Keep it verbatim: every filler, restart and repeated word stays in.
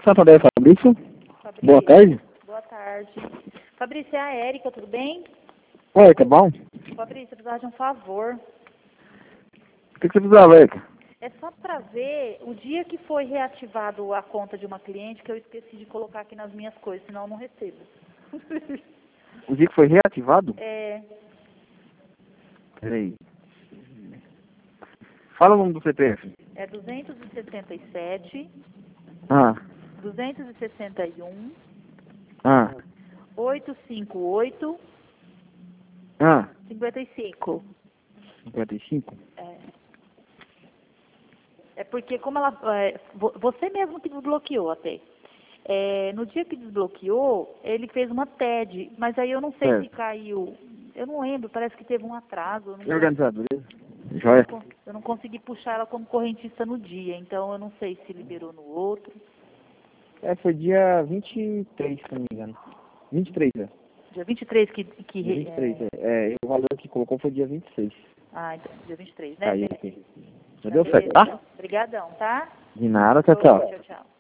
Santander, Fabrício. Fabrício. Boa tarde. Boa tarde. Fabrício, é a Érica, tudo bem? Oi, tá bom? Fabrício, eu precisava de um favor. O que, que você precisava, Érica? É só para ver o dia que foi reativado a conta de uma cliente que eu esqueci de colocar aqui nas minhas coisas, senão eu não recebo. O dia que foi reativado? É, Peraí. Fala o nome do C P F. é duzentos e sessenta e sete, Ah, duzentos e sessenta e um, ah, oitocentos e cinquenta e oito, ah. cinquenta e cinco. cinquenta e cinco? É. É porque como ela... é, vo- você mesmo que desbloqueou até. É, no dia que desbloqueou, ele fez uma T E D, mas aí eu não sei se Certo. caiu... Eu não lembro, parece que teve um atraso. Eu não, E organizado, beleza? eu Joia. não, con- eu não consegui puxar ela como correntista no dia, então eu não sei se liberou no outro. É, foi dia vinte e três, se não me engano. vinte e três, é. Dia vinte e três que... que Dia vinte e três, é, é. É, e o valor que colocou foi dia vinte e seis. ah, então, dia vinte e três, né? Aí, Beleza. aqui. Já deu certo, tá? Obrigadão, tá? De nada, tchau, tchau. Tchau, tchau.